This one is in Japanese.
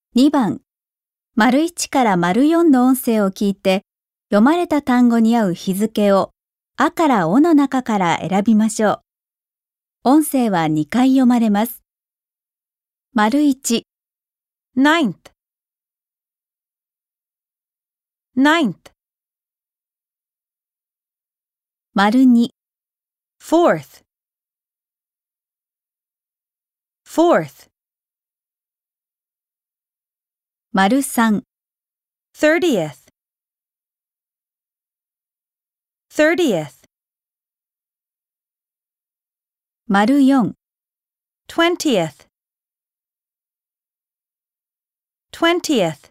2番、1から4の音声を聞いて、読まれた単語に合う日付をあからおの中から選びましょう。音声は2回読まれます。1、 ninth, ninth, 2、 fourth, fourth, 3、 30th, 30th, 4、 20th, 20th,